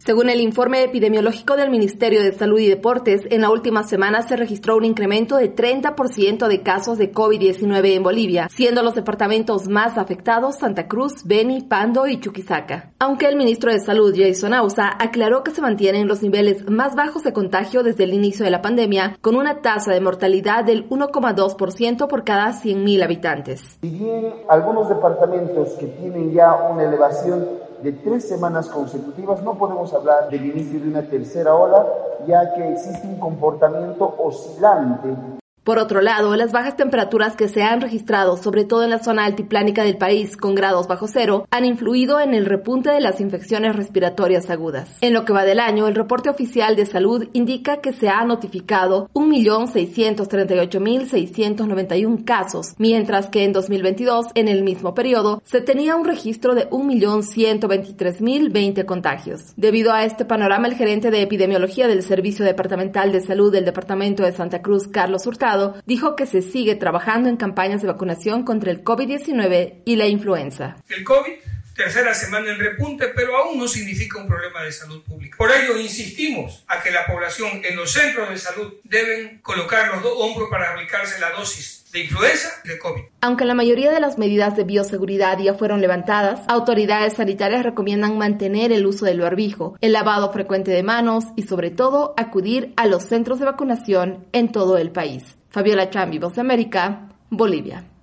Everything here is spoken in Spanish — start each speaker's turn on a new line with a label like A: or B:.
A: Según el informe epidemiológico del Ministerio de Salud y Deportes, en la última semana se registró un incremento de 30% de casos de COVID-19 en Bolivia, siendo los departamentos más afectados Santa Cruz, Beni, Pando y Chuquisaca. Aunque el ministro de Salud, Jason Ausa, aclaró que se mantienen los niveles más bajos de contagio desde el inicio de la pandemia, con una tasa de mortalidad del 1,2% por cada 100.000 habitantes.
B: Si bien algunos departamentos que tienen ya una elevación de 3 semanas consecutivas, no podemos hablar del inicio de una tercera ola, ya que existe un comportamiento oscilante.
A: Por otro lado, las bajas temperaturas que se han registrado, sobre todo en la zona altiplánica del país con grados bajo cero, han influido en el repunte de las infecciones respiratorias agudas. En lo que va del año, el reporte oficial de salud indica que se ha notificado 1.638.691 casos, mientras que en 2022, en el mismo periodo, se tenía un registro de 1.123.020 contagios. Debido a este panorama, el gerente de epidemiología del Servicio Departamental de Salud del Departamento de Santa Cruz, Carlos Hurtado, dijo que se sigue trabajando en campañas de vacunación contra el COVID-19 y la influenza.
C: El COVID, tercera semana en repunte, pero aún no significa un problema de salud pública. Por ello insistimos a que la población en los centros de salud deben colocar los hombros para aplicarse la dosis de influenza y de COVID.
A: Aunque la mayoría de las medidas de bioseguridad ya fueron levantadas, autoridades sanitarias recomiendan mantener el uso del barbijo, el lavado frecuente de manos y sobre todo acudir a los centros de vacunación en todo el país. Fabiola Chambi, Voz de América, Bolivia.